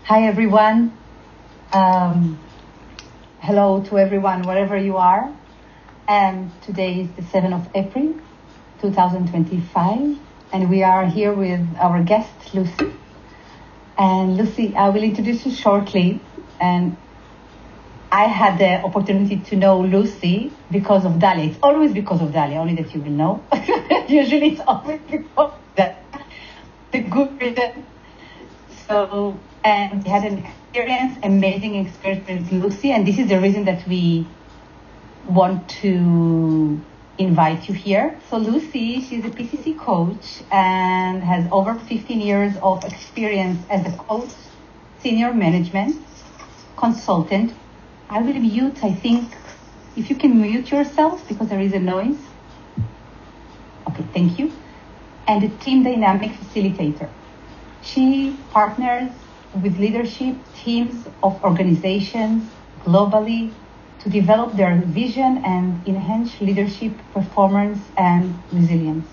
Hi, everyone. Hello to everyone, wherever you are. And today is the 7th of April, 2025. And we are here with our guest, Lucy. And Lucy, I will introduce you shortly. And I had the opportunity to know Lucy because of Dalia. It's always because of Dalia, only that you will know. Usually it's always because of that. The good reason. So, and we had an amazing experience with Lucy, and this is the reason that we want to invite you here. So Lucy, she's a PCC coach and has over 15 years of experience as a coach, senior management, consultant. I will mute, I think, if you can mute yourself because there is a noise. Okay, thank you. And a team dynamic facilitator. She partners with leadership teams of organizations globally to develop their vision and enhance leadership performance and resilience.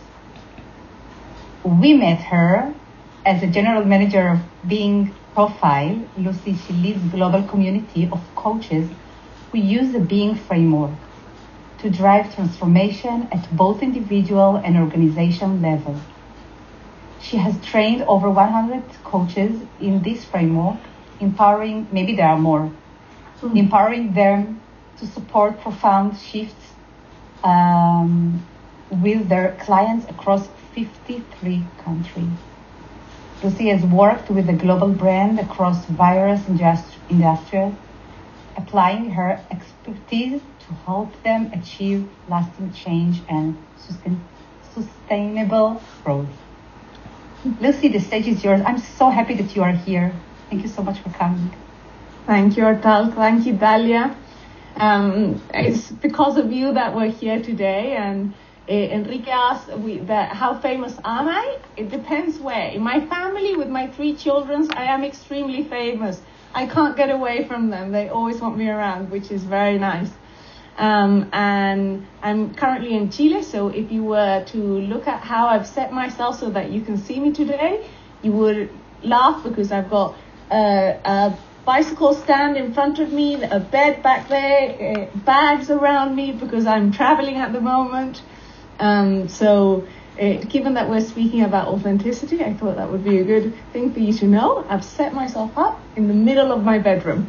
We met her as a general manager of Being Profile. Lucy, she leads a global community of coaches who use the Being framework to drive transformation at both individual and organization level. She has trained over 100 coaches in this framework, empowering, maybe there are more, empowering them to support profound shifts with their clients across 53 countries. Lucy has worked with a global brand across various industries, applying her expertise to help them achieve lasting change and sustainable growth. Lucy, the stage is yours. I'm so happy that you are here. Thank you so much for coming. Thank you, Ortal. Thank you, Dalia. It's because of you that we're here today. And Enrique asked, how famous am I? It depends where. In my family, with my 3 children, I am extremely famous. I can't get away from them. They always want me around, which is very nice. And I'm currently in Chile, so if you were to look at how I've set myself so that you can see me today, you would laugh because I've got a bicycle stand in front of me, a bed back there, bags around me because I'm traveling at the moment. Given that we're speaking about authenticity, I thought that would be a good thing for you to know. I've set myself up in the middle of my bedroom.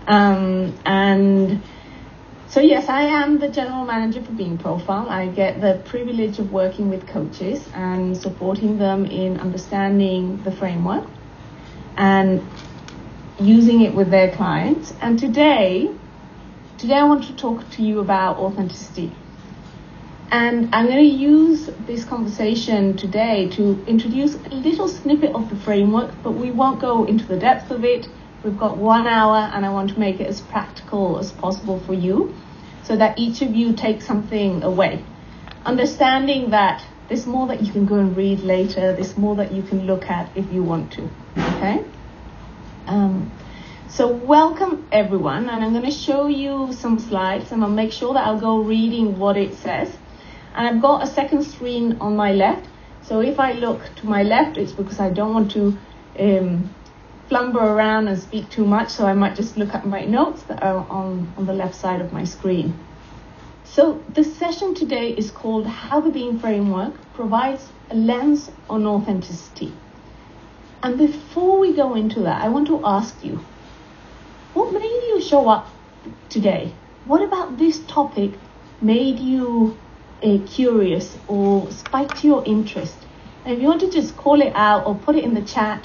So yes, I am the general manager for Being Profile. I get the privilege of working with coaches and supporting them in understanding the framework and using it with their clients. And today I want to talk to you about authenticity. And I'm going to use this conversation today to introduce a little snippet of the framework, but we won't go into the depth of it. We've got 1 hour and I want to make it as practical as possible for you so that each of you take something away. Understanding that there's more that you can go and read later, there's more that you can look at if you want to, okay? So welcome everyone, and I'm going to show you some slides and I'll make sure that I'll go reading what it says. And I've got a second screen on my left, so if I look to my left, it's because I don't want to flumber around and speak too much, so I might just look at my notes that are on the left side of my screen. So the session today is called How the Being Framework Provides a Lens on Authenticity. And before we go into that, I want to ask you, what made you show up today? What about this topic made you curious or spiked your interest? And if you want to just call it out or put it in the chat.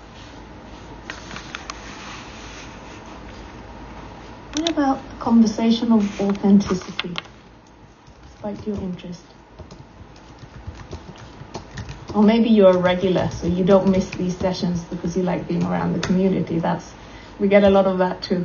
What about the conversation of authenticity spiked your interest? Or maybe you're a regular, so you don't miss these sessions because you like being around the community. We get a lot of that too.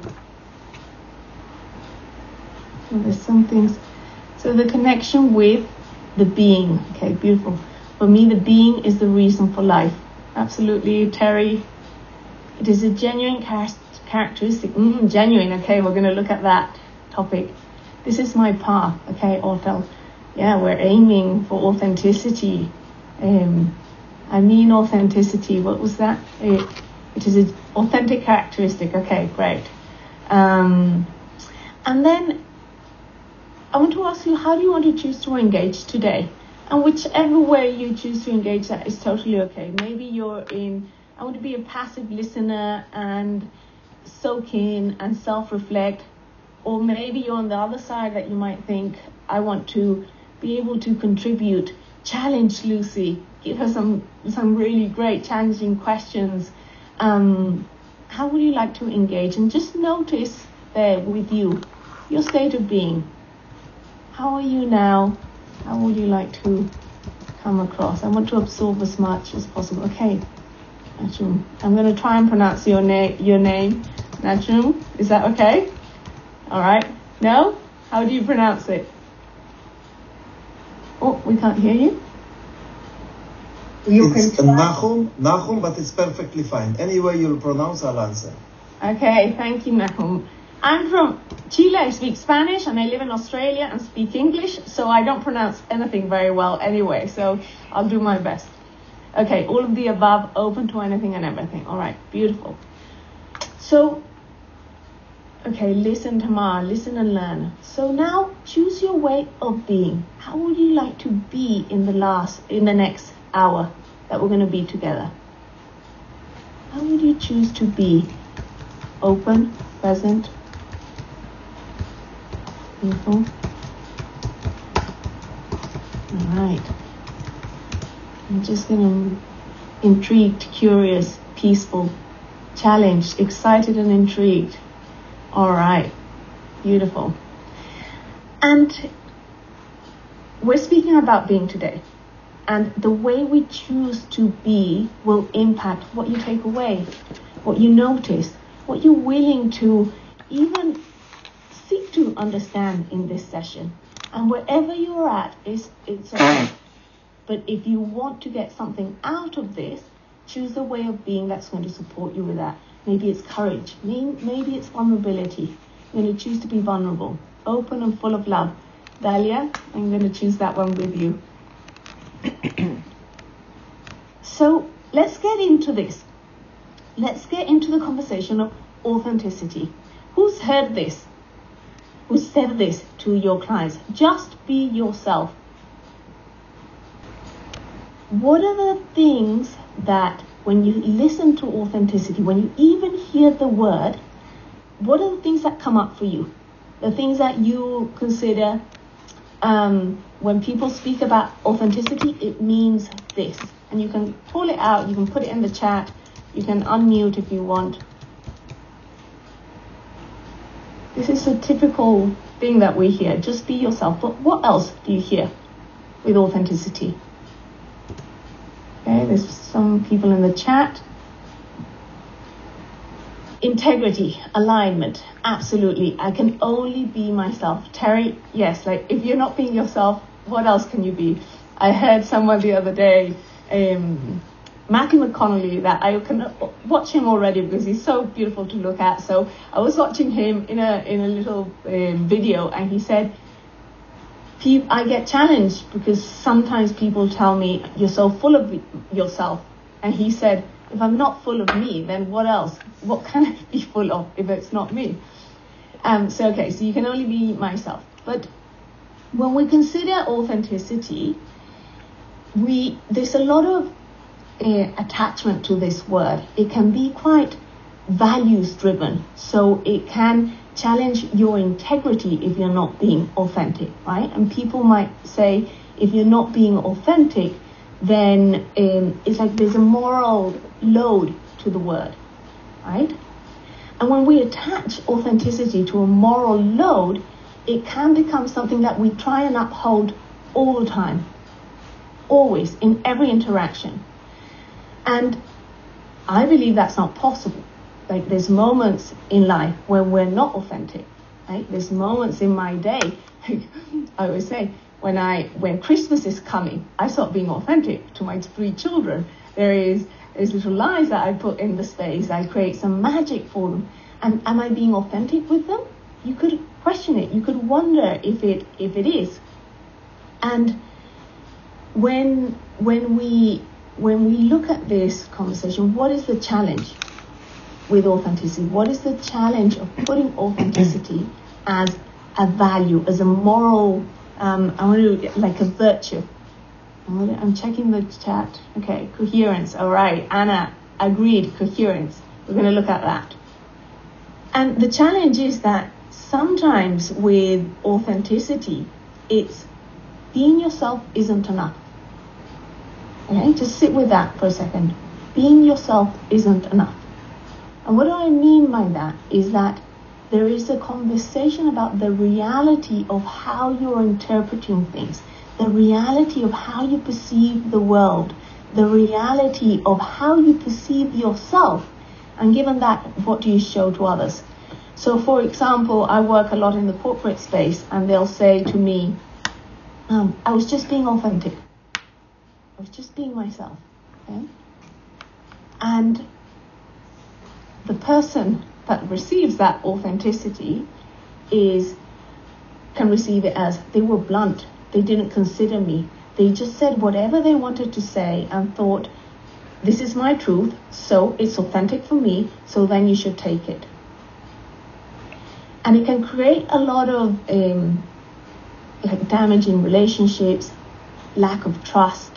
So there's some things. So the connection with the being. Okay, beautiful. For me, the being is the reason for life. Absolutely, Terry. It is a genuine characteristic. Genuine. Okay, we're going to look at that topic. This is my path. Okay, Ortal. Yeah, we're aiming for authenticity. Authenticity. What was that? which is an authentic characteristic. Okay, great. And then I want to ask you, how do you want to choose to engage today? And whichever way you choose to engage, that is totally okay. Maybe I want to be a passive listener and soak in and self-reflect. Or maybe you're on the other side, that you might think, I want to be able to contribute, challenge Lucy, give her some really great challenging questions. How would you like to engage? And just notice there with you, your state of being. How are you now? How would you like to come across? I want to absorb as much as possible. Okay, Najum. I'm going to try and pronounce your name. Najum, is that okay? All right. No? How do you pronounce it? Oh, we can't hear you. It's Nahum, but it's perfectly fine. Any way you'll pronounce, I'll answer. Okay, thank you, Nahum. I'm from Chile. I speak Spanish, and I live in Australia and speak English, so I don't pronounce anything very well anyway, so I'll do my best. Okay, all of the above, open to anything and everything. All right, beautiful. So, okay, listen, Tamar, listen and learn. So now, choose your way of being. How would you like to be in the next hour that we're going to be together? How would you choose to be? Open, present, beautiful. All right. I'm just going to intrigued, curious, peaceful, challenged, excited and intrigued. All right. Beautiful. And we're speaking about being today. And the way we choose to be will impact what you take away, what you notice, what you're willing to even seek to understand in this session. And wherever you're at, it's okay. But if you want to get something out of this, choose a way of being that's going to support you with that. Maybe it's courage. Maybe it's vulnerability. You're going to choose to be vulnerable, open and full of love. Dalia, I'm going to choose that one with you. So let's get into this. Let's get into the conversation of authenticity. Who's heard this? Who said this to your clients? Just be yourself. What are the things that when you listen to authenticity, when you even hear the word, what are the things that come up for you? The things that you consider, when people speak about authenticity, it means this. And you can pull it out, you can put it in the chat, you can unmute if you want. This is a typical thing that we hear, just be yourself. But what else do you hear with authenticity? Okay, there's some people in the chat. Integrity, alignment, absolutely. I can only be myself. Terry, yes, like if you're not being yourself, what else can you be? I heard someone the other day, Matthew McConnelly, that I can watch him already because he's so beautiful to look at. So I was watching him in a little video, and he said, I get challenged because sometimes people tell me you're so full of yourself. And he said, if I'm not full of me, then what else? What can I be full of if it's not me? So you can only be myself. But when we consider authenticity, there's a lot of attachment to this word. It can be quite values driven. So it can challenge your integrity if you're not being authentic, right? And people might say, if you're not being authentic, then it's like there's a moral load to the word, right? And when we attach authenticity to a moral load, it can become something that we try and uphold all the time, always, in every interaction. And I believe that's not possible. Like there's moments in life where we're not authentic, right? There's moments in my day, I always say, when Christmas is coming, I start being authentic to my 3 children. There's little lies that I put in the space. I create some magic for them. And am I being authentic with them? You could question it. You could wonder if it is. And when we look at this conversation, what is the challenge? with authenticity? What is the challenge of putting authenticity as a value, as a moral, like a virtue? I'm checking the chat. Okay, coherence. All right, Anna agreed, coherence. We're going to look at that. And the challenge is that sometimes with authenticity, it's being yourself isn't enough. Okay, just sit with that for a second. Being yourself isn't enough. And what do I mean by that is that there is a conversation about the reality of how you're interpreting things, the reality of how you perceive the world, the reality of how you perceive yourself, and given that, what do you show to others? So, for example, I work a lot in the corporate space, and they'll say to me, I was just being authentic. I was just being myself. Okay? And the person that receives that authenticity can receive it as they were blunt. They didn't consider me. They just said whatever they wanted to say and thought, this is my truth, so it's authentic for me, so then you should take it. And it can create a lot of damage in relationships, lack of trust,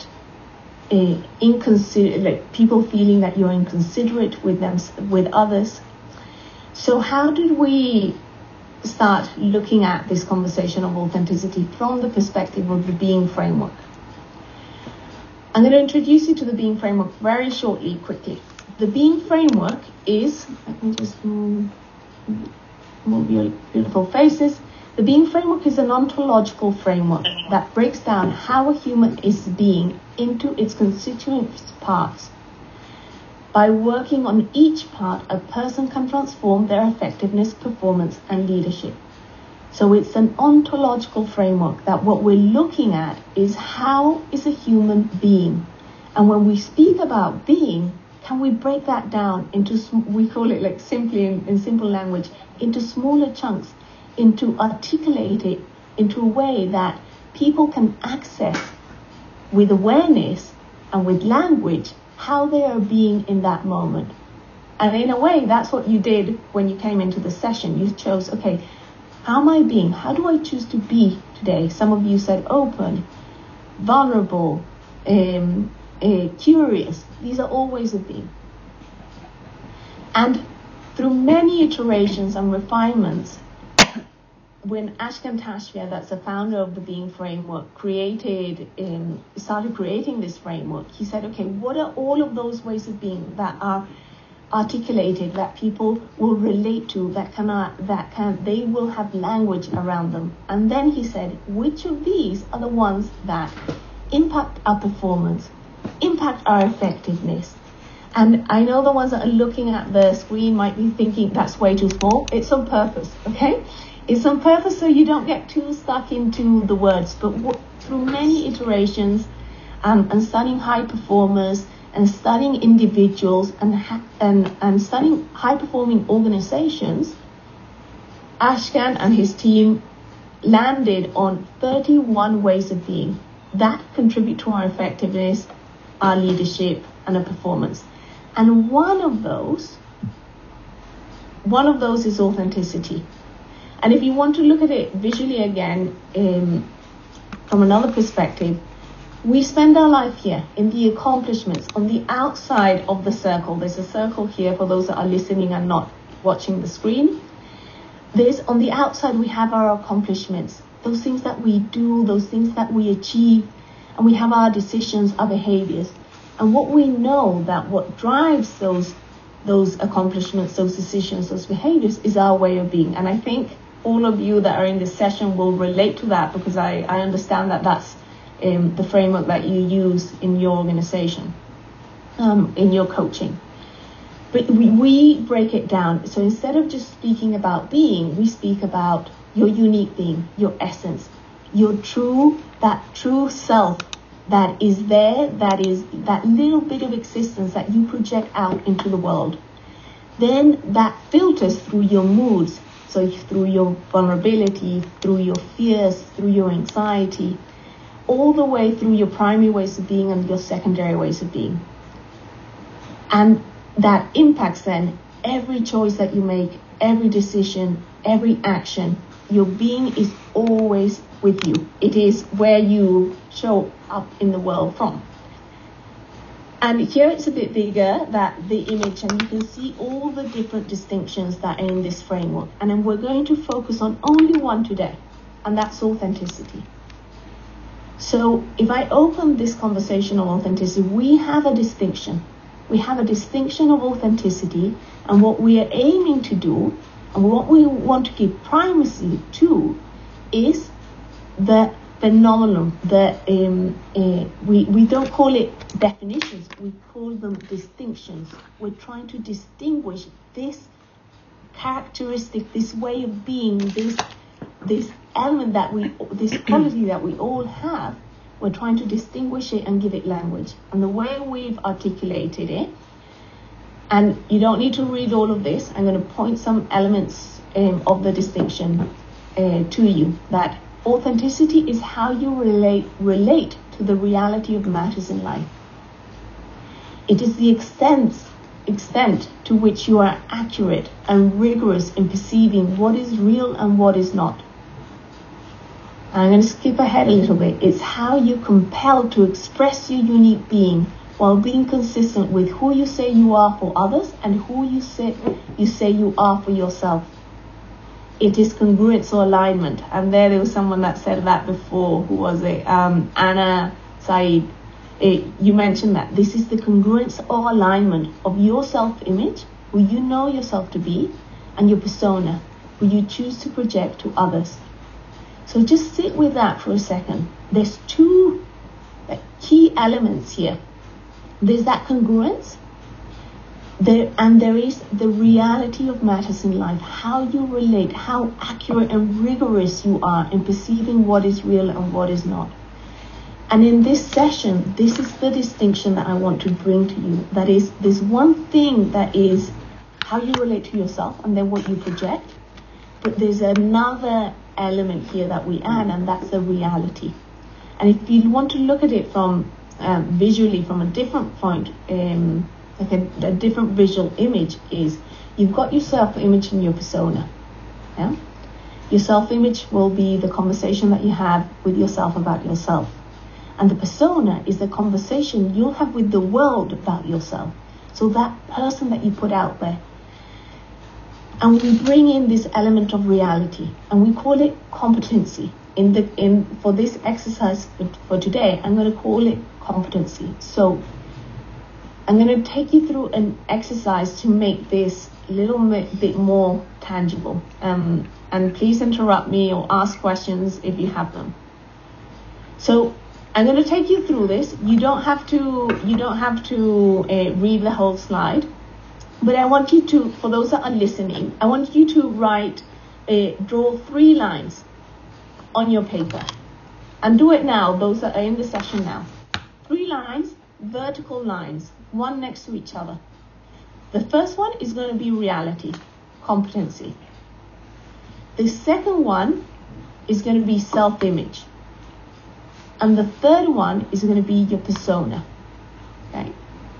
people feeling that you're inconsiderate with them, with others. So how did we start looking at this conversation of authenticity from the perspective of the Being Framework? I'm going to introduce you to the Being Framework very shortly, quickly. The Being Framework is, let me just move your beautiful faces. The Being Framework is an ontological framework that breaks down how a human is being into its constituent parts. By working on each part, a person can transform their effectiveness, performance, and leadership. So it's an ontological framework that what we're looking at is how is a human being. And when we speak about being, can we break that down into, we call it like simply in simple language, into smaller chunks, into articulate it into a way that people can access with awareness and with language how they are being in that moment. And in a way, that's what you did when you came into the session. You chose, okay, how am I being? How do I choose to be today? Some of you said open, vulnerable, curious. These are all ways of being. And through many iterations and refinements, when Ashkan Tashvia, that's the founder of the Being Framework, started creating this framework, he said, okay, what are all of those ways of being that are articulated, that people will relate to, they will have language around them? And then he said, which of these are the ones that impact our performance, impact our effectiveness? And I know the ones that are looking at the screen might be thinking that's way too small. It's on purpose, okay? It's on purpose so you don't get too stuck into the words. But through many iterations and studying high performers and studying individuals and studying high-performing organizations, Ashkan and his team landed on 31 ways of being that contribute to our effectiveness, our leadership, and our performance. And one of those is authenticity. And if you want to look at it visually again, from another perspective, we spend our life here in the accomplishments on the outside of the circle. There's a circle here for those that are listening and not watching the screen. On the outside, we have our accomplishments, those things that we do, those things that we achieve, and we have our decisions, our behaviors. And what we know that what drives those accomplishments, those decisions, those behaviors is our way of being. And I think all of you that are in this session will relate to that, because I understand that that's the framework that you use in your organization, in your coaching. But we break it down. So instead of just speaking about being, we speak about your unique being, your essence, that true self that is there, that is that little bit of existence that you project out into the world. Then that filters through your moods, so through your vulnerability, through your fears, through your anxiety, all the way through your primary ways of being and your secondary ways of being. And that impacts then every choice that you make, every decision, every action, your being is always with you. It is where you show up in the world from. And here it's a bit bigger, that the image, and you can see all the different distinctions that are in this framework. And then we're going to focus on only one today, and that's authenticity. So if I open this conversation on authenticity, we have a distinction. We have a distinction of authenticity, and what we are aiming to do, and what we want to give primacy to, is the phenomenon. We don't call it definitions, we call them distinctions. We're trying to distinguish this characteristic, this way of being, this element this quality that we all have. We're trying to distinguish it and give it language. And the way we've articulated it, and you don't need to read all of this, I'm going to point some elements of the distinction to you. That authenticity is how you relate to the reality of matters in life. It is the extent to which you are accurate and rigorous in perceiving what is real and what is not. I'm going to skip ahead a little bit. It's how you're compelled to express your unique being while being consistent with who you say you are for others and who you say you are for yourself. It is congruence or alignment. And there was someone that said that before. Who was it? Anna Said. You mentioned that. This is the congruence or alignment of your self-image, who you know yourself to be, and your persona, who you choose to project to others. So just sit with that for a second. There's two key elements here. There's that congruence, and there is the reality of matters in life, how you relate, how accurate and rigorous you are in perceiving what is real and what is not. And in this session, this is the distinction that I want to bring to you. That is, there's one thing that is how you relate to yourself and then what you project. But there's another element here that we add, and that's the reality. And if you want to look at it from visually from a different point, like a different visual image, is you've got your self-image and your persona. Yeah? Your self-image will be the conversation that you have with yourself about yourself. And the persona is the conversation you'll have with the world about yourself. So that person that you put out there. And we bring in this element of reality, and we call it competency. For this exercise for today, I'm going to call it competency. So I'm going to take you through an exercise to make this a little bit more tangible. And please interrupt me or ask questions if you have them. So I'm going to take you through this. You don't have to read the whole slide. But I want you to, for those that are listening, I want you to draw 3 lines on your paper. And do it now, those that are in the session now. 3 lines, vertical lines, one next to each other. The first one is going to be reality, competency. The second one is going to be self-image. And the third one is going to be your persona. Okay?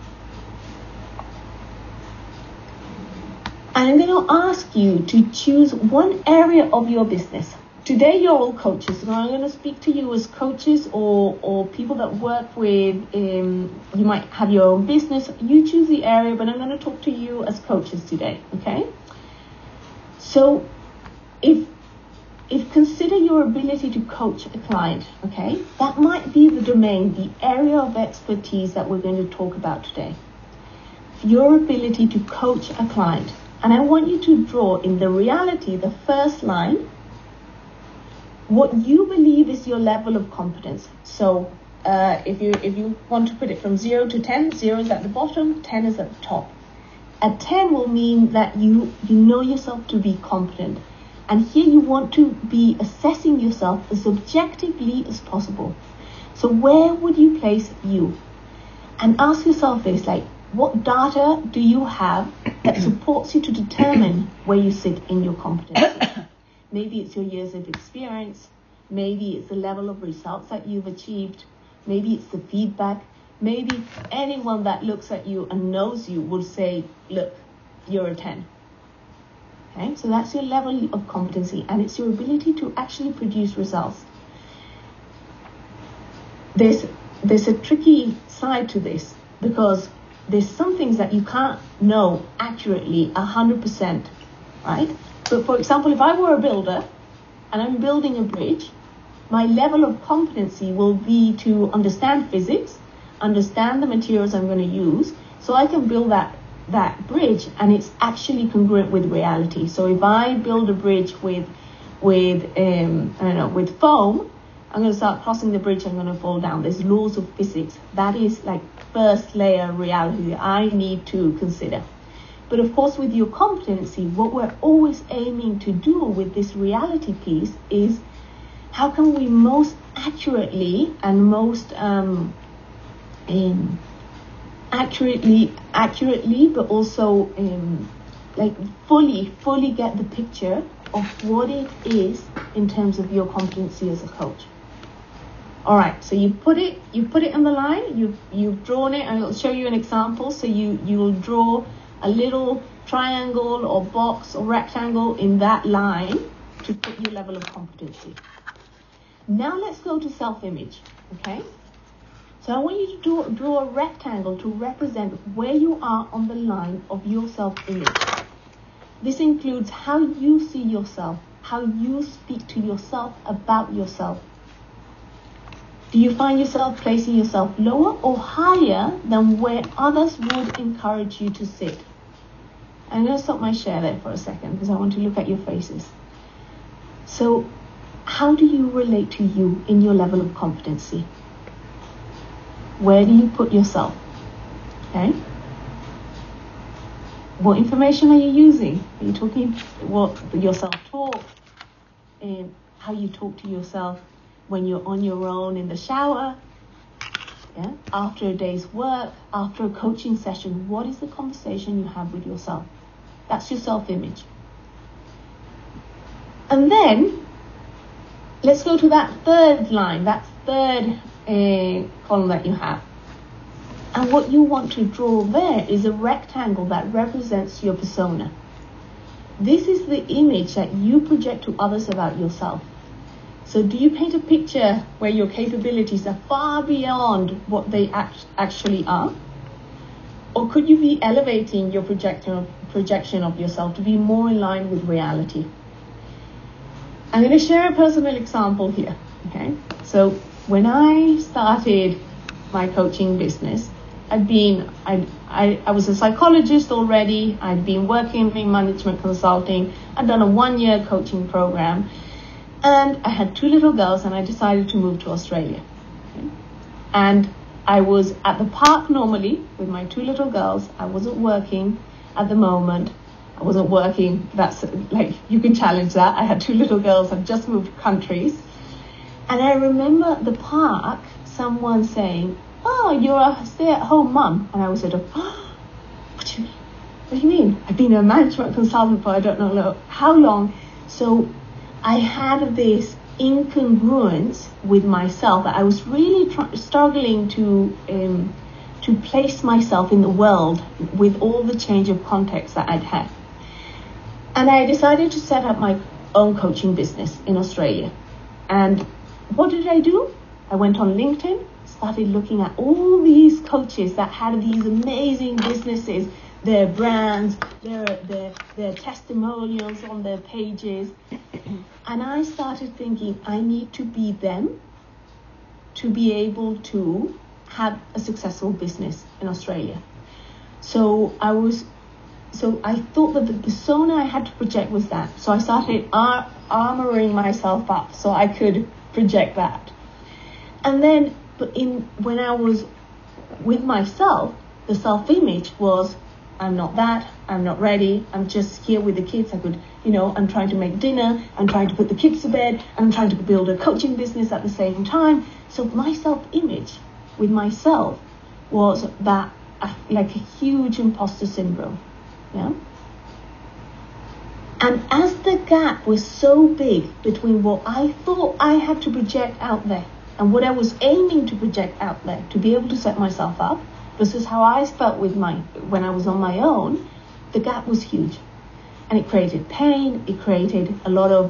And I'm going to ask you to choose one area of your business. Today you're all coaches, and I'm going to speak to you as coaches or people that work with, you might have your own business. You choose the area, but I'm going to talk to you as coaches today, okay? So if consider your ability to coach a client, okay? That might be the domain, the area of expertise that we're going to talk about today. Your ability to coach a client. And I want you to draw in the reality, the first line, what you believe is your level of competence. So if you want to put it from 0 to 10, 0 is at the bottom, 10 is at the top. A 10 will mean that you know yourself to be competent. And here you want to be assessing yourself as objectively as possible. So where would you place you? And ask yourself this, like, what data do you have that supports you to determine where you sit in your competency? Maybe it's your years of experience. Maybe it's the level of results that you've achieved. Maybe it's the feedback. Maybe anyone that looks at you and knows you will say, look, you're a 10. Okay, so that's your level of competency, and it's your ability to actually produce results. There's a tricky side to this, because there's some things that you can't know accurately 100%, right? But for example, if I were a builder and I'm building a bridge, my level of competency will be to understand physics, understand the materials I'm going to use, so I can build that bridge and it's actually congruent with reality. So if I build a bridge with foam, I'm going to start crossing the bridge, I'm going to fall down. There's laws of physics. That is like first layer reality that I need to consider. But of course, with your competency, what we're always aiming to do with this reality piece is how can we most accurately and most accurately, but also fully get the picture of what it is in terms of your competency as a coach. All right, so you put it on the line. You've drawn it, and I'll show you an example. So you will draw a little triangle or box or rectangle in that line to put your level of competency. Now let's go to self-image. Okay. So I want you to draw a rectangle to represent where you are on the line of your self-image. This includes how you see yourself, how you speak to yourself about yourself. Do you find yourself placing yourself lower or higher than where others would encourage you to sit? I'm going to stop my share there for a second because I want to look at your faces. So how do you relate to you in your level of competency? Where do you put yourself? Okay. What information are you using? Are you talking your self-talk? How you talk to yourself when you're on your own in the shower? Yeah. After a day's work, after a coaching session, what is the conversation you have with yourself? That's your self-image. And then let's go to that third line, that third column that you have. And what you want to draw there is a rectangle that represents your persona. This is the image that you project to others about yourself. So do you paint a picture where your capabilities are far beyond what they actually are? Or could you be elevating your projection of yourself to be more in line with reality? I'm going to share a personal example here. Okay, so when I started my coaching business, I was a psychologist already. I'd been working in management consulting. I'd done a 1-year coaching program, and I had 2 little girls, and I decided to move to Australia. Okay? And I was at the park normally with my 2 little girls. I wasn't working at the moment. I wasn't working. That's like, you can challenge that. I had 2 little girls. I've just moved countries. And I remember at the park, someone saying, "Oh, you're a stay-at-home mum." And I was sort of, "Oh, what do you mean? What do you mean? I've been a management consultant for I don't know how long." So I had this incongruence with myself that I was really struggling to place myself in the world with all the change of context that I'd had. And I decided to set up my own coaching business in Australia. And what did I do? I went on LinkedIn, started looking at all these coaches that had these amazing businesses, their brands, their testimonials on their pages. And I started thinking, I need to be them to be able to have a successful business in Australia. So I thought that the persona I had to project was that. So I started armoring myself up so I could project that. And then when I was with myself, the self-image was, I'm not that, I'm not ready, I'm just here with the kids. I'm trying to make dinner, I'm trying to put the kids to bed, I'm trying to build a coaching business at the same time. So my self-image with myself was that, like a huge imposter syndrome. Yeah. And as the gap was so big between what I thought I had to project out there and what I was aiming to project out there to be able to set myself up versus how I felt when I was on my own, the gap was huge, and it created pain. It created a lot of,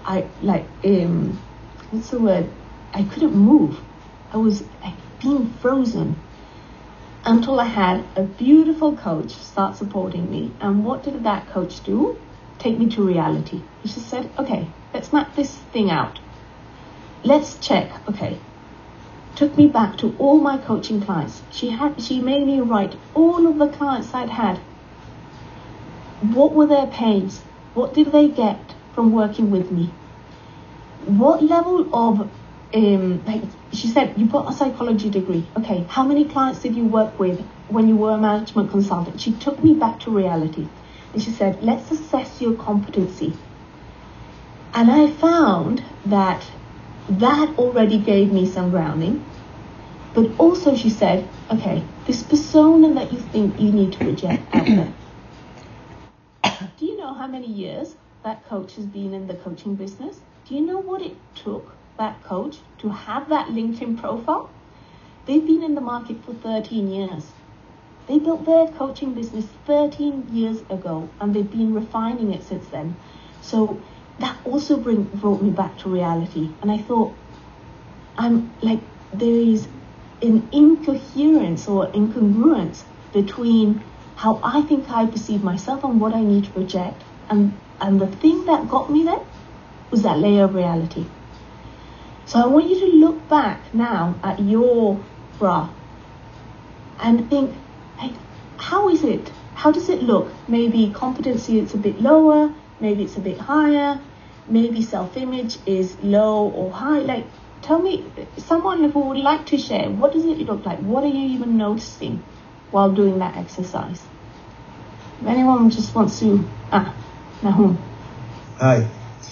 what's the word? I couldn't move. I was like being frozen until I had a beautiful coach start supporting me. And what did that coach do? Take me to reality. She said, okay, let's map this thing out. Let's check. Okay. Took me back to all my coaching clients. She made me write all of the clients I'd had. What were their pains? What did they get from working with me? What level of, she said, you've got a psychology degree. Okay, how many clients did you work with when you were a management consultant? She took me back to reality. And she said, let's assess your competency. And I found that already gave me some grounding. But also she said, okay, this persona that you think you need to project out there. Do you know how many years that coach has been in the coaching business? Do you know what it took that coach to have that LinkedIn profile? They've been in the market for 13 years. They built their coaching business 13 years ago, and they've been refining it since then. So that also brought me back to reality. And I thought, there is an incoherence or incongruence between how I think I perceive myself and what I need to project. And the thing that got me there was that layer of reality. So I want you to look back now at your graph and think, hey, how is it? How does it look? Maybe competency is a bit lower, maybe it's a bit higher, maybe self-image is low or high. Tell me, someone who would like to share, what does it look like? What are you even noticing while doing that exercise? If anyone just wants to, Nahum. Hi.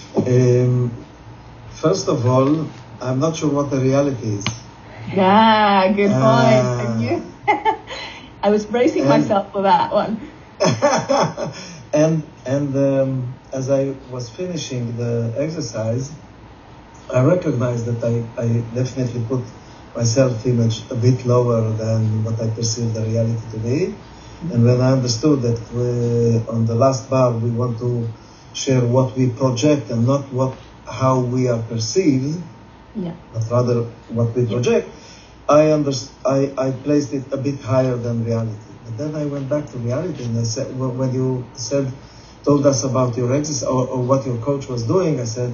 First of all, I'm not sure what the reality is. Yeah, good point. Thank you. I was bracing myself for that one. and as I was finishing the exercise, I recognized that I definitely put my self-image a bit lower than what I perceive the reality to be. Mm-hmm. And when I understood that on the last bar we want to share what we project and not how we are perceived, but rather what we project, I placed it a bit higher than reality. But then I went back to reality, and I said, when you told us about your exercise or what your coach was doing, I said,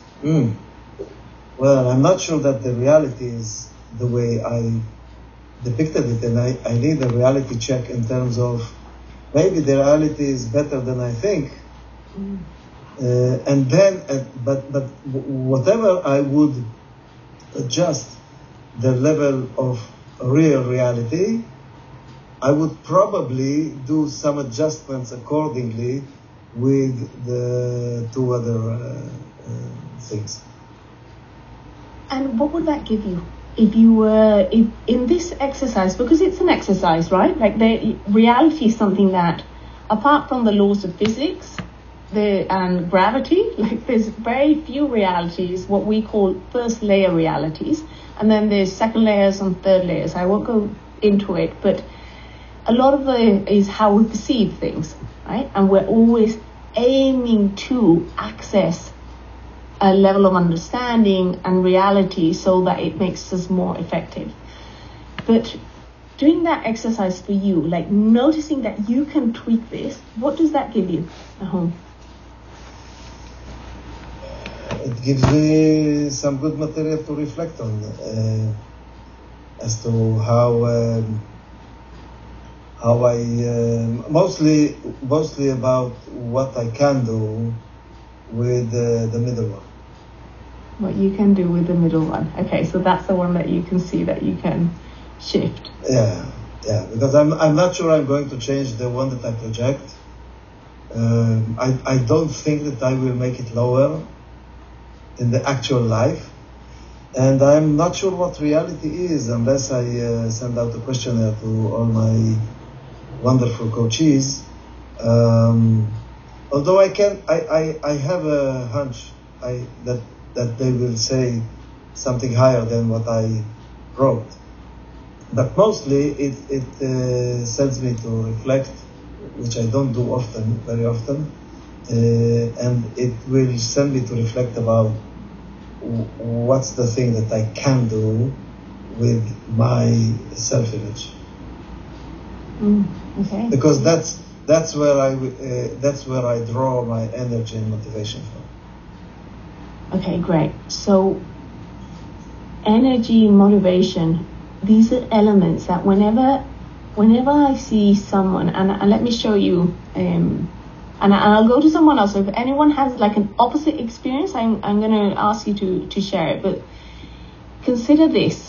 well, I'm not sure that the reality is the way I depicted it, and I need a reality check in terms of maybe the reality is better than I think. And then, but whatever I would adjust the level of real reality, I would probably do some adjustments accordingly with the two other things. And what would that give you if you were in this exercise? Because it's an exercise, right? The reality is something that, apart from the laws of physics and gravity, there's very few realities, what we call first layer realities, and then there's second layers and third layers. I won't go into it, but a lot of it is how we perceive things, right? And we're always aiming to access a level of understanding and reality so that it makes us more effective. But doing that exercise for you, noticing that you can tweak this, what does that give you at home? It gives me some good material to reflect on as to how I mostly about what I can do with the middle one. What you can do with the middle one. Okay, so that's the one that you can see that you can shift. Yeah, because I'm not sure I'm going to change the one that I project. I don't think that I will make it lower in the actual life, and I'm not sure what reality is unless I send out a questionnaire to all my wonderful coaches. Although I have a hunch that they will say something higher than what I wrote. But mostly it sends me to reflect which I don't do often, very often, and it will send me to reflect about what's the thing that I can do with my self-image. Okay. Because that's where I draw my energy and motivation from. Okay, great. So energy, motivation, these are elements that whenever I see someone, and let me show you, and I'll go to someone else. So if anyone has like an opposite experience, I'm going to ask you to share it. But consider this.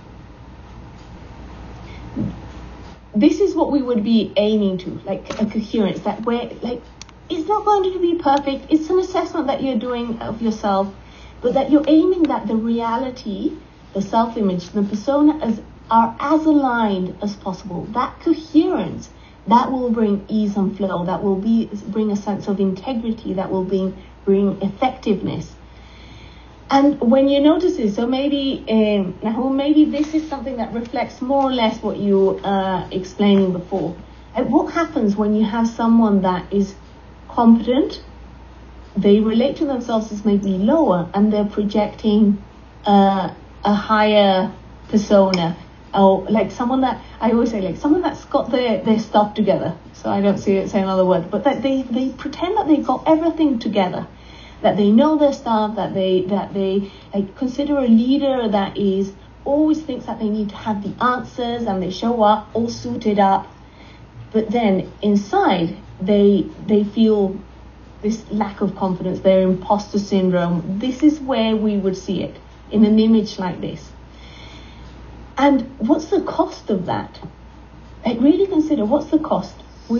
This is what we would be aiming to, like a coherence, that where, like, it's not going to be perfect. It's an assessment that you're doing of yourself, but that you're aiming that the reality, the self-image, the persona are as aligned as possible. That coherence, that will bring ease and flow, that will bring a sense of integrity, that will bring effectiveness. And when you notice this, so maybe, Nahum, maybe this is something that reflects more or less what you were explaining before. And what happens when you have someone that is competent, they relate to themselves as maybe lower, and they're projecting a higher persona, or like someone that, I always say, like someone that's got their stuff together. So I don't say another word, but that they pretend that they've got everything together, that they know their stuff, that they like consider a leader that is always thinks that they need to have the answers, and they show up all suited up, but then inside they feel this lack of confidence, their imposter syndrome. This is where we would see it in an image like this. And what's the cost of that? Like, really consider, what's the cost?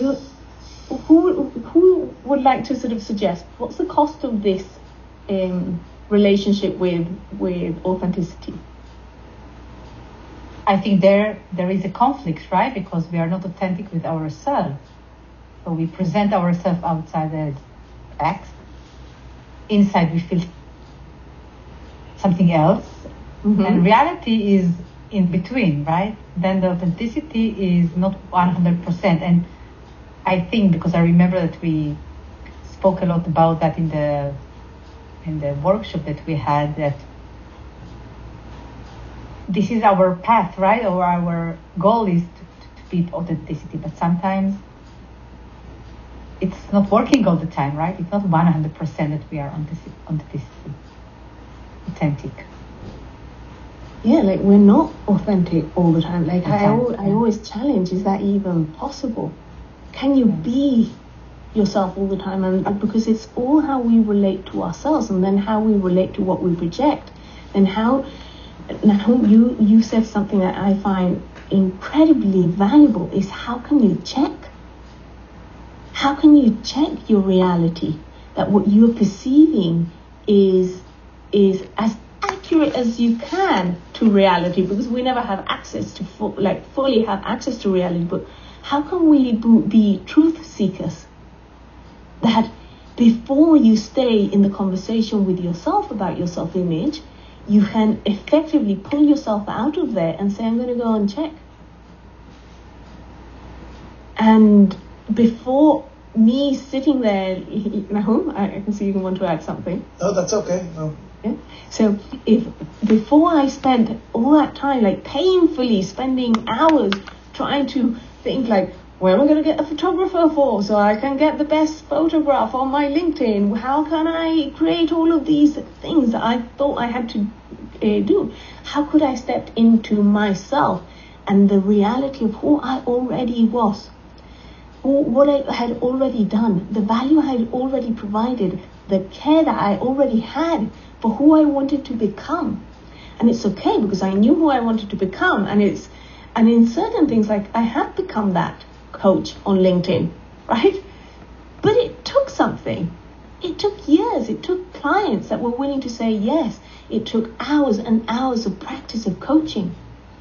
Who would like to sort of suggest what's the cost of this relationship with authenticity? I think there is a conflict, right? Because we are not authentic with ourselves. So we present ourselves outside as X. Inside we feel something else. Mm-hmm. And reality is in between, right? Then the authenticity is not 100%. And I think, because I remember that we spoke a lot about that in the workshop that we had, that this is our path, right? Or our goal is to beat authenticity, but sometimes it's not working all the time, right? It's not 100% that we are authentic. Yeah, like we're not authentic all the time. Like exactly. I always challenge, is that even possible? Can you be yourself all the time? And because it's all how we relate to ourselves, and then how we relate to what we project, and how. Now you said something that I find incredibly valuable, is how can you check? How can you check your reality? That what you're perceiving is as accurate as you can to reality, because we never have access to fully have access to reality. But how can we be truth seekers? That before you stay in the conversation with yourself about your self-image, you can effectively pull yourself out of there and say, I'm going to go and check. And before me sitting there, Nahum, I can see you want to add something. No, that's okay. No. Yeah? So if before I spent all that time, like painfully spending hours trying to think like, where am I going to get a photographer for so I can get the best photograph on my LinkedIn? How can I create all of these things that I thought I had to do? How could I step into myself and the reality of who I already was, what I had already done, the value I had already provided, the care that I already had for who I wanted to become? And it's okay, because I knew who I wanted to become, and in certain things, like I have become that coach on LinkedIn, right? But it took something. It took years. It took clients that were willing to say yes. It took hours and hours of practice of coaching.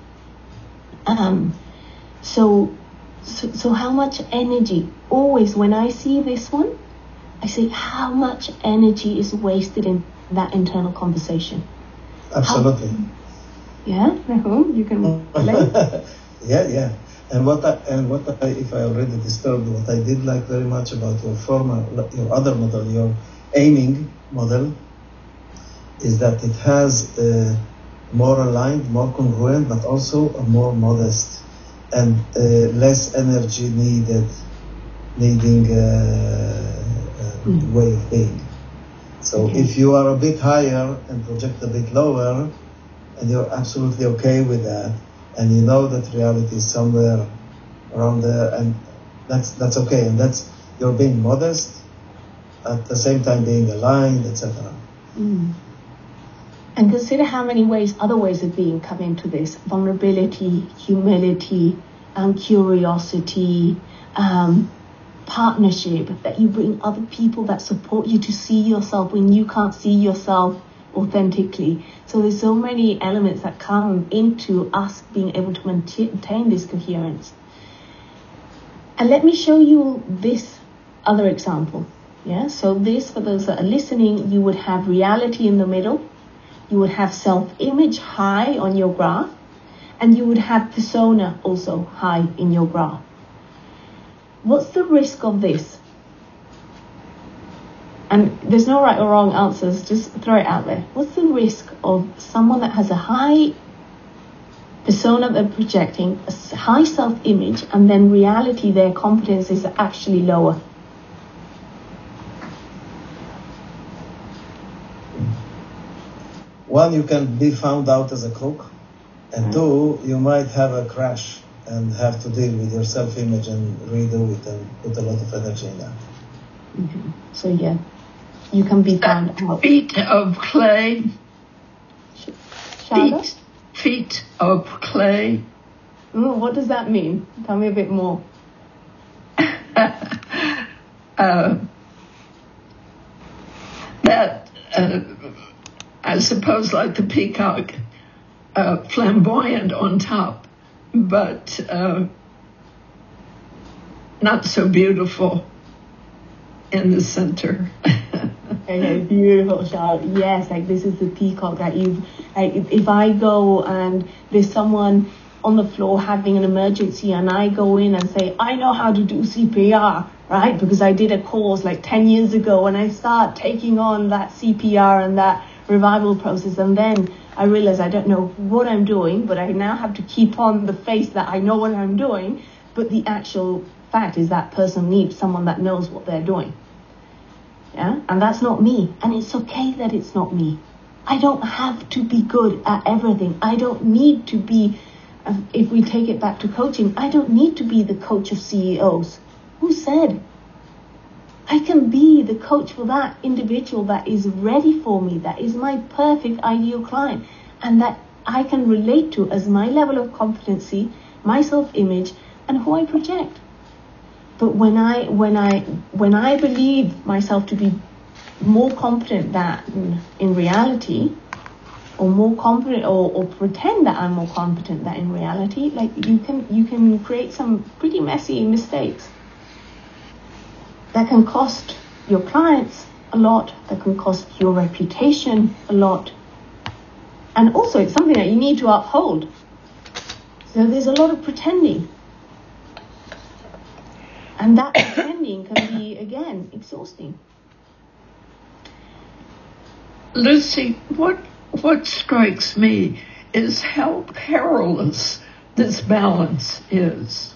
So how much energy? Always when I see this one, I say, how much energy is wasted in that internal conversation? Absolutely. Yeah, Nahum, you can relate. Yeah. And if I already disturbed, what I did like very much about your other model, your aiming model, is that it has more aligned, more congruent, but also a more modest and less energy needing way of being. So if you are a bit higher and project a bit lower, and you're absolutely okay with that, and you know that reality is somewhere around there, and that's okay, and that's you're being modest at the same time being aligned, etc. And consider how many other ways of being come into this: vulnerability, humility, curiosity, partnership, that you bring other people that support you to see yourself when you can't see yourself authentically. So there's so many elements that come into us being able to maintain this coherence. And let me show you this other example. Yeah, so this, for those that are listening, you would have reality in the middle, you would have self-image high on your graph, and you would have persona also high in your graph. What's the risk of this? And there's no right or wrong answers, just throw it out there. What's the risk of someone that has a high persona they're projecting, a high self-image, and then reality, their competence is actually lower? One, you can be found out as a crook, and two, you might have a crash and have to deal with your self-image and redo it and put a lot of energy in that. So yeah, you can be found out. Feet of clay. Feet of clay. What does that mean? Tell me a bit more. I suppose like the peacock, flamboyant on top, but not so beautiful in the center. Okay, beautiful, Charlotte. Yes, like this is the peacock that you've, like if I go and there's someone on the floor having an emergency and I go in and say, I know how to do CPR, right? Because I did a course like 10 years ago, and I start taking on that CPR and that revival process, and then I realize I don't know what I'm doing, but I now have to keep on the face that I know what I'm doing, but the actual fact is that person needs someone that knows what they're doing. Yeah, and that's not me, and it's okay that it's not me. I don't have to be good at everything. I don't need to be, if we take it back to coaching, I don't need to be the coach of CEOs. Who said? I can be the coach for that individual that is ready for me, that is my perfect ideal client, and that I can relate to as my level of competency, my self-image, and who I project. But when I believe myself to be more competent than in reality, or more competent, or pretend that I'm more competent than in reality, like you can create some pretty messy mistakes that can cost your clients a lot, that can cost your reputation a lot, and also it's something that you need to uphold. So there's a lot of pretending. And that pretending can be, again, exhausting. Lucy, what strikes me is how perilous this balance is.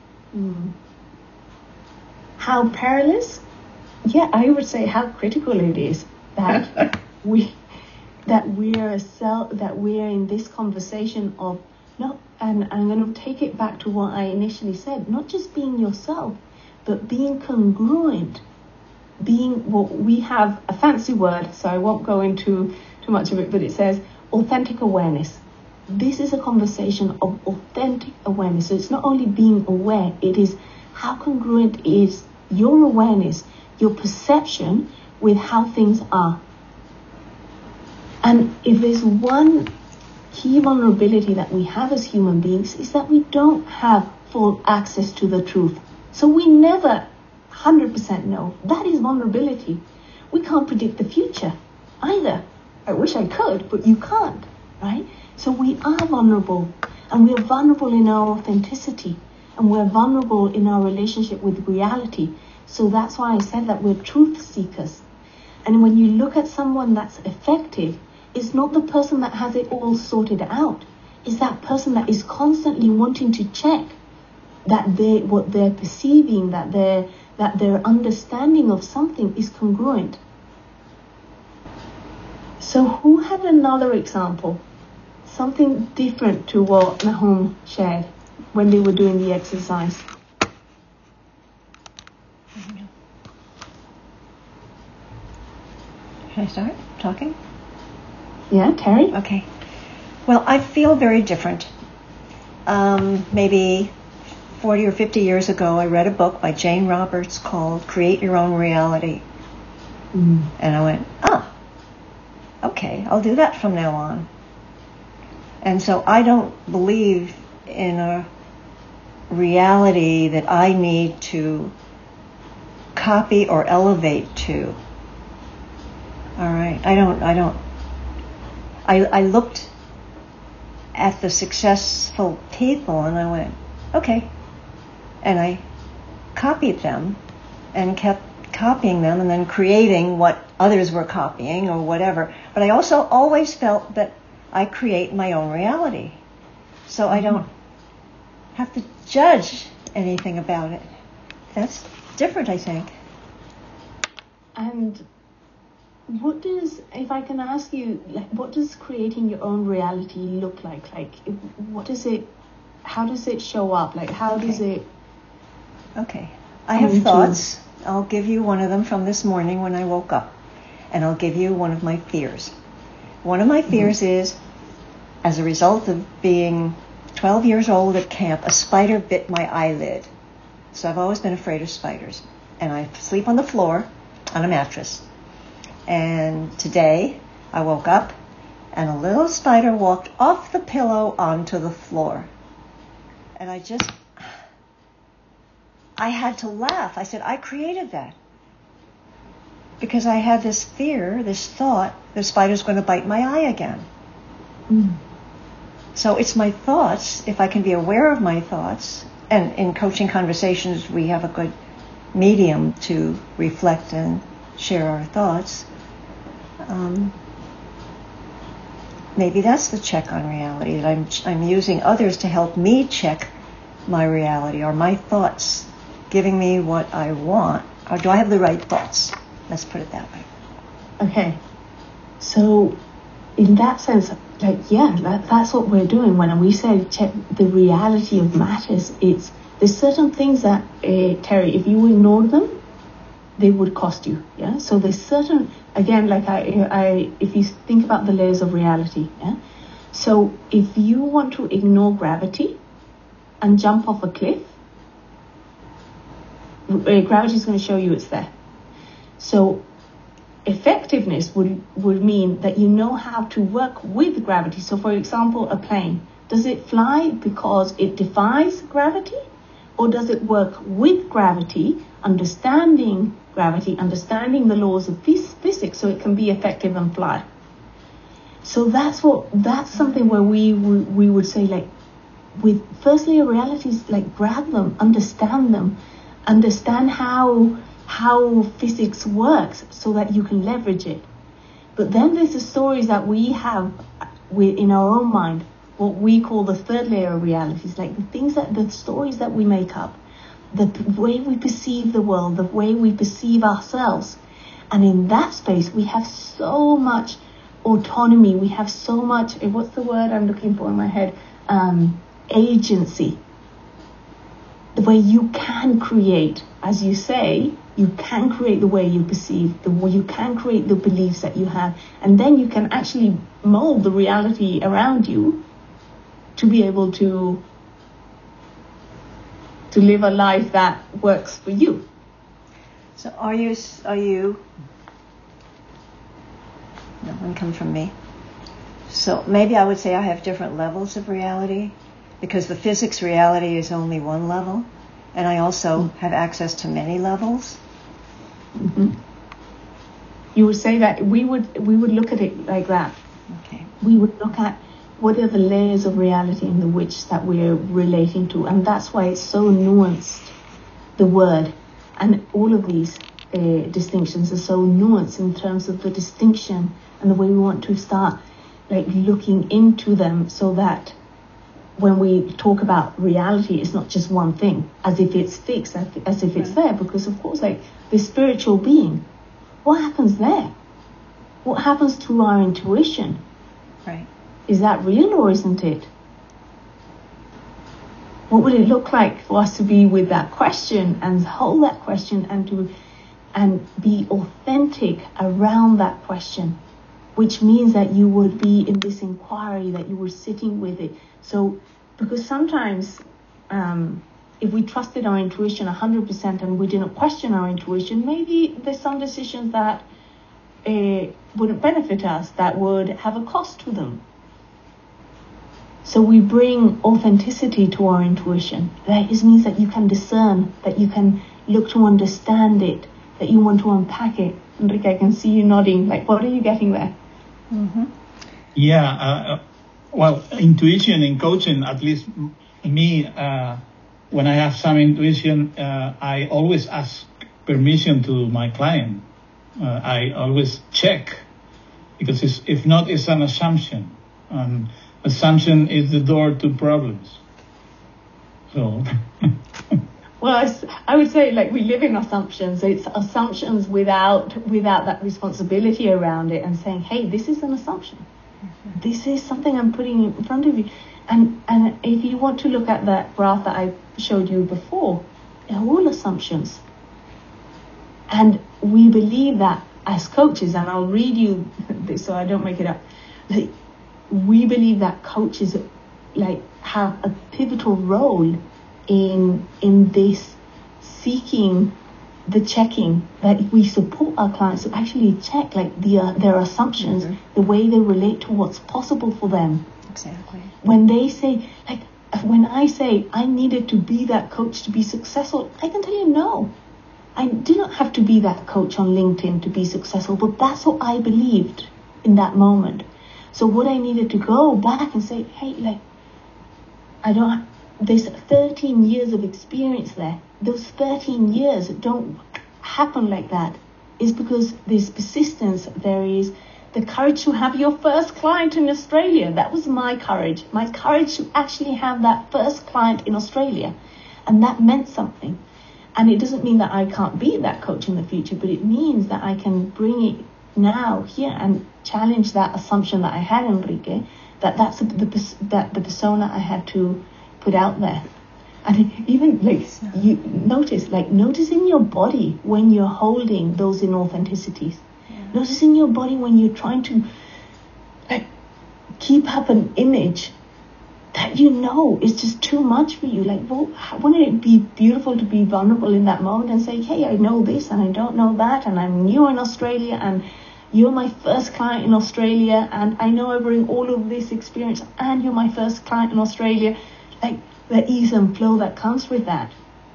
How perilous? Yeah, I would say how critical it is that we're in this conversation of no. And I'm going to take it back to what I initially said, not just being yourself, but being congruent, being what we have a fancy word, so I won't go into too much of it, but it says authentic awareness. This is a conversation of authentic awareness. So it's not only being aware, it is how congruent is your awareness, your perception with how things are. And if there's one key vulnerability that we have as human beings, is that we don't have full access to the truth. So we never 100% know. That is vulnerability. We can't predict the future either. I wish I could, but you can't, right? So we are vulnerable, and we are vulnerable in our authenticity. and we're vulnerable in our relationship with reality. So that's why I said that we're truth seekers. And when you look at someone that's effective, it's not the person that has it all sorted out. It's that person that is constantly wanting to check that what they're perceiving, that their understanding of something is congruent. So who had another example? Something different to what Nahum shared when they were doing the exercise. Should I start talking? Yeah, Terry? Okay. Well, I feel very different. Maybe 40 or 50 years ago, I read a book by Jane Roberts called Create Your Own Reality. And I went, okay, I'll do that from now on. And so I don't believe in a reality that I need to copy or elevate to. All right, I looked at the successful people and I went, okay. And I copied them and kept copying them and then creating what others were copying or whatever. But I also always felt that I create my own reality. So I don't have to judge anything about it. That's different, I think. And what does, if I can ask you, like, what does creating your own reality look like? Like, what does it, how does it show up? Like, how does it... Okay. I have thoughts. I'll give you one of them from this morning when I woke up. And I'll give you one of my fears. One of my fears is, as a result of being 12 years old at camp, a spider bit my eyelid. So I've always been afraid of spiders. And I sleep on the floor on a mattress. And today I woke up and a little spider walked off the pillow onto the floor. And I had to laugh. I said, I created that. Because I had this fear, this thought, the spider's going to bite my eye again. So it's my thoughts, if I can be aware of my thoughts, and in coaching conversations we have a good medium to reflect and share our thoughts. Maybe that's the check on reality, that I'm using others to help me check my reality, or my thoughts giving me what I want, or do I have the right thoughts? Let's put it that way. Okay. So in that sense, like, yeah, that's what we're doing when we say check the reality of matters. There's certain things that, Terry, if you ignore them, they would cost you. Yeah. So there's certain, again, like if you think about the layers of reality. Yeah. So if you want to ignore gravity and jump off a cliff, gravity is going to show you it's there. So effectiveness would mean that you know how to work with gravity. So for example, a plane, does it fly because it defies gravity? Or does it work with gravity, understanding the laws of physics, so it can be effective and fly? So that's something where we would say, like, with first layer realities, like, grab them, understand how physics works so that you can leverage it. But then there's the stories that we have in our own mind, what we call the third layer of realities, like the stories that we make up, the way we perceive the world, the way we perceive ourselves. And in that space, we have so much autonomy. We have so much, what's the word I'm looking for in my head? Agency. The way you can create, as you say, you can create the way you perceive, the way you can create the beliefs that you have, and then you can actually mold the reality around you to be able to live a life that works for you. So are you? No one comes from me. So maybe I would say I have different levels of reality, because the physics reality is only one level, and I also have access to many levels. Mm-hmm. You would say that we would look at it like that. Okay. We would look at what are the layers of reality in which that we're relating to? And that's why it's so nuanced, the word. And all of these distinctions are so nuanced in terms of the distinction and the way we want to start like looking into them, so that when we talk about reality, it's not just one thing, as if it's fixed, as if it's there. Because of course, like the spiritual being, what happens there? What happens to our intuition? Right. Is that real or isn't it? What would it look like for us to be with that question and hold that question and be authentic around that question? Which means that you would be in this inquiry, that you were sitting with it. So, because sometimes if we trusted our intuition 100% and we didn't question our intuition, maybe there's some decisions that wouldn't benefit us, that would have a cost to them. So we bring authenticity to our intuition. That means that you can discern, that you can look to understand it, that you want to unpack it. Enrique, I can see you nodding. Like, what are you getting there? Mm-hmm. Yeah, well, intuition in coaching, at least me, when I have some intuition, I always ask permission to my client. I always check, because if not, it's an assumption. Assumption is the door to problems. So. Well, I would say like we live in assumptions. It's assumptions without that responsibility around it, and saying, hey, this is an assumption. Mm-hmm. This is something I'm putting in front of you. And if you want to look at that graph that I showed you before, they're all assumptions. And we believe that as coaches, and I'll read you this so I don't make it up. Like, we believe that coaches like have a pivotal role in this seeking, the checking, that we support our clients to actually check like their assumptions, mm-hmm. the way they relate to what's possible for them. Exactly. When they say, like, when I say I needed to be that coach to be successful, I can tell you no. I didn't have to be that coach on LinkedIn to be successful, but that's what I believed in that moment. So what I needed to go back and say, hey, like, there's 13 years of experience there. Those 13 years don't happen like that. It's because there's persistence. There is the courage to have your first client in Australia. That was my courage. My courage to actually have that first client in Australia. And that meant something. And it doesn't mean that I can't be that coach in the future, but it means that I can bring it now here and challenge that assumption that I had, Enrique, that's the persona I had to put out there. And even like you notice in your body when you're holding those inauthenticities. Yeah. Notice in your body when you're trying to like keep up an image that you know is just too much for you. Like, well, wouldn't it be beautiful to be vulnerable in that moment and say, hey, I know this and I don't know that, and I'm new in Australia, and you're my first client in Australia, and I know I bring all of this experience, and you're my first client in Australia. Like, the ease and flow that comes with that.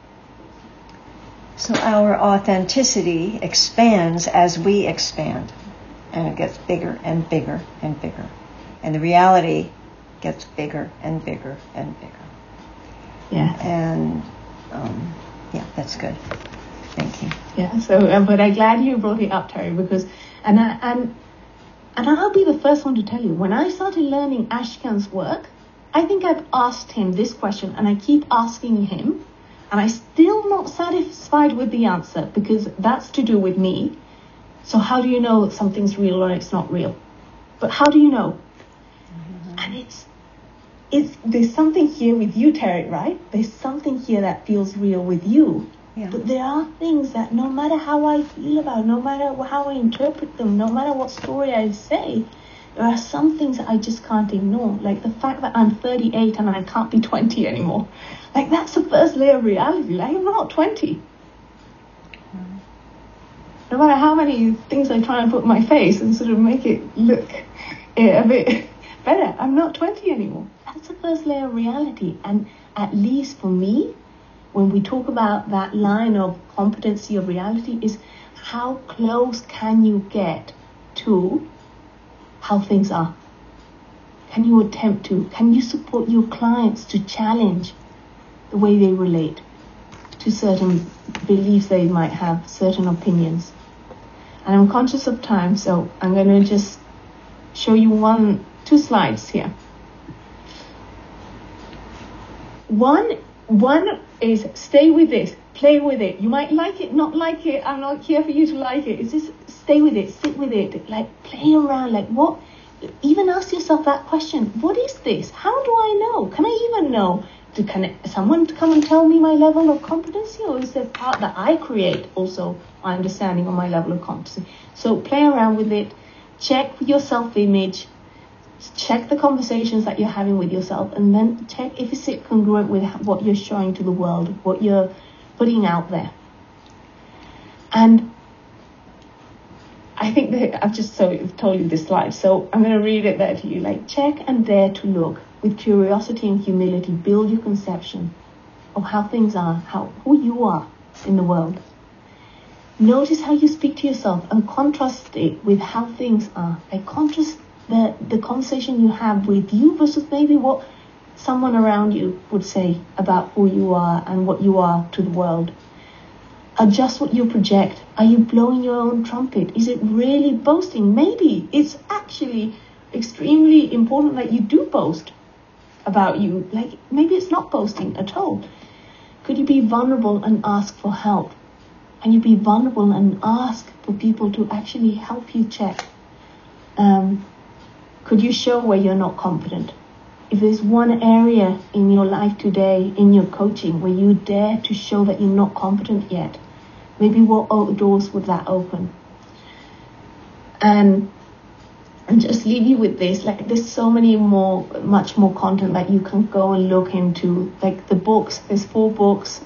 So our authenticity expands as we expand, and it gets bigger and bigger and bigger. And the reality gets bigger and bigger and bigger. Yeah. And yeah, that's good. Thank you. Yeah. So, but I'm glad you brought it up, Terry, because and I'll be the first one to tell you, when I started learning Ashkan's work, I think I've asked him this question, and I keep asking him, and I'm still not satisfied with the answer, because that's to do with me. So how do you know something's real or it's not real? But how do you know? Mm-hmm. And there's something here with you, Terry, right? There's something here that feels real with you. Yeah. But there are things that no matter how I feel about, no matter how I interpret them, no matter what story I say, there are some things that I just can't ignore. Like the fact that I'm 38 and I can't be 20 anymore. Like, that's the first layer of reality. Like, I'm not 20. Mm. No matter how many things I try and put in my face and sort of make it look a bit better, I'm not 20 anymore. That's the first layer of reality. And at least for me, when we talk about that line of competency of reality, is how close can you get to how things are? Can you attempt to? Can you support your clients to challenge the way they relate to certain beliefs they might have, certain opinions? And I'm conscious of time, so I'm going to just show you two slides here. One is stay with this, play with it. You might like it, not like it. I'm not here for you to like it. It's just stay with it, sit with it, like play around, like what? Even ask yourself that question. What is this? How do I know? Can I even know? Can someone come and tell me my level of competency, or is there part that I create also my understanding of my level of competency? So play around with it. Check your self-image. Check the conversations that you're having with yourself, and then check if it's congruent with what you're showing to the world, what you're putting out there. And I think that I've just told you this slide, so I'm going to read it there to you. Like, check and dare to look with curiosity and humility. Build your conception of how things are, who you are in the world. Notice how you speak to yourself and contrast it with how things are. Like, contrast the conversation you have with you versus maybe what someone around you would say about who you are and what you are to the world. Adjust what you project. Are you blowing your own trumpet? Is it really boasting? Maybe it's actually extremely important that you do boast about you. Like, maybe it's not boasting at all. Could you be vulnerable and ask for help? And you be vulnerable and ask for people to actually help you check? Could you show where you're not competent? If there's one area in your life today, in your coaching, where you dare to show that you're not competent yet, maybe what doors would that open? And just leave you with this, like, there's so much more content that you can go and look into. Like the books, there's 4 books.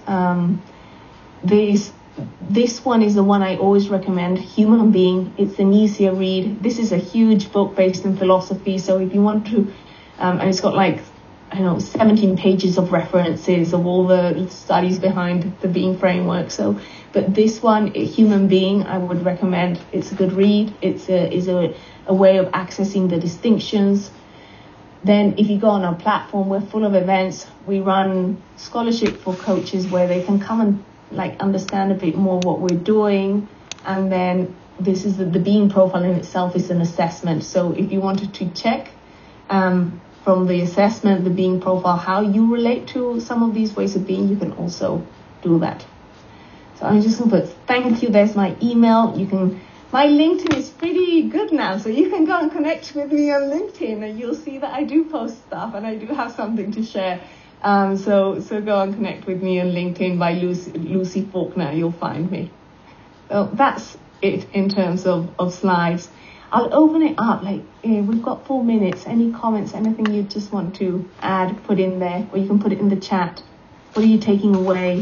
This one is the one I always recommend, Human Being. It's an easier read. This is a huge book based in philosophy, so if you want to, and it's got 17 pages of references of all the studies behind the Being framework. But this one, Human Being, I would recommend. It's a good read. It's a way of accessing the distinctions. Then if you go on our platform, we're full of events. We run scholarship for coaches where they can come and understand a bit more what we're doing. And then this is the Being profile in itself is an assessment. So if you wanted to check from the assessment, the Being profile, how you relate to some of these ways of being, you can also do that. So I'm just going to put thank you. There's my email. My LinkedIn is pretty good now, so you can go and connect with me on LinkedIn, and you'll see that I do post stuff and I do have something to share. So go and connect with me on LinkedIn by Lucy Faulkner. You'll find me. So that's it in terms of slides. I'll open it up. We've got 4 minutes. Any comments, anything you just want to add, put in there, or you can put it in the chat. What are you taking away?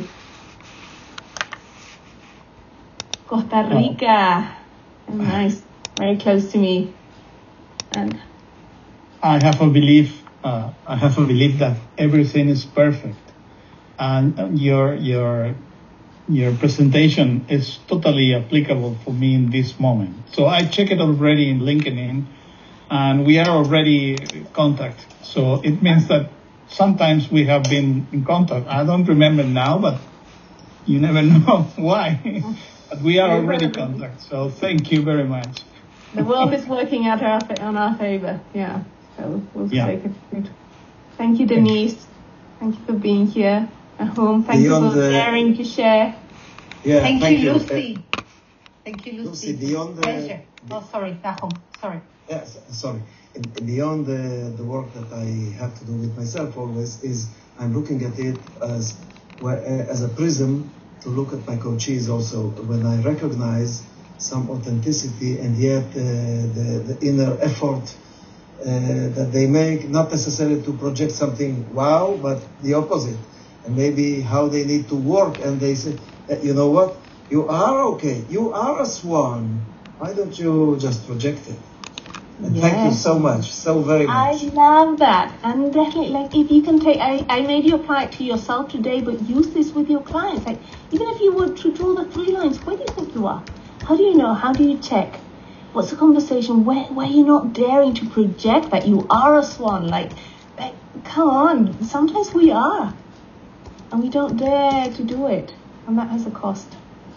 Costa Rica. Nice. Very close to me. And I have a belief that everything is perfect, and your presentation is totally applicable for me in this moment. So I checked it already in LinkedIn, and we are already in contact. So it means that sometimes we have been in contact. I don't remember now, but you never know why. But we are already in contact. So thank you very much. The world is working on our favor. Yeah. So we'll take it. Thank you, Denise. Thank you for being here at home. Thank you for daring to share. Yeah, thank you, Lucy. Thank you, Lucy. Beyond pleasure. Sorry, Nahum. Sorry. Yes, sorry. Beyond the work that I have to do with myself always is I'm looking at it as a prism to look at my coachees also. When I recognize some authenticity and yet the inner effort that they make, not necessarily to project something wow, but the opposite. And maybe how they need to work, and they say, you know what, you are okay, you are a swan, why don't you just project it? And yes. Thank you so much, so very much. I love that. And definitely, if you can take, I made you apply it to yourself today, but use this with your clients. Even if you were to draw the 3 lines, where do you think you are? How do you know? How do you check? What's the conversation where you're not daring to project that you are a swan? Like, come on, sometimes we are. And we don't dare to do it. And that has a cost.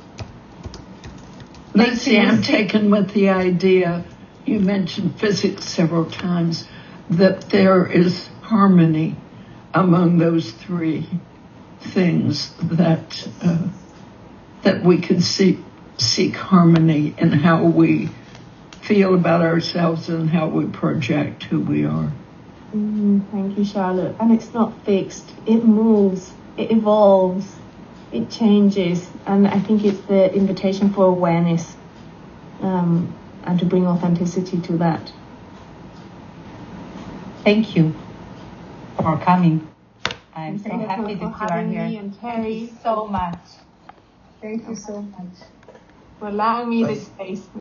Lucy, I'm taken with the idea, you mentioned physics several times, that there is harmony among those three things, that we can seek harmony in how we feel about ourselves and how we project who we are. Thank you, Charlotte. And it's not fixed. It moves. It evolves. It changes. And I think it's the invitation for awareness, and to bring authenticity to that. Thank you for coming. I'm so Thank happy you that for you are having here. me and Terry. Thank you so much. Thank you so much for allowing me this space.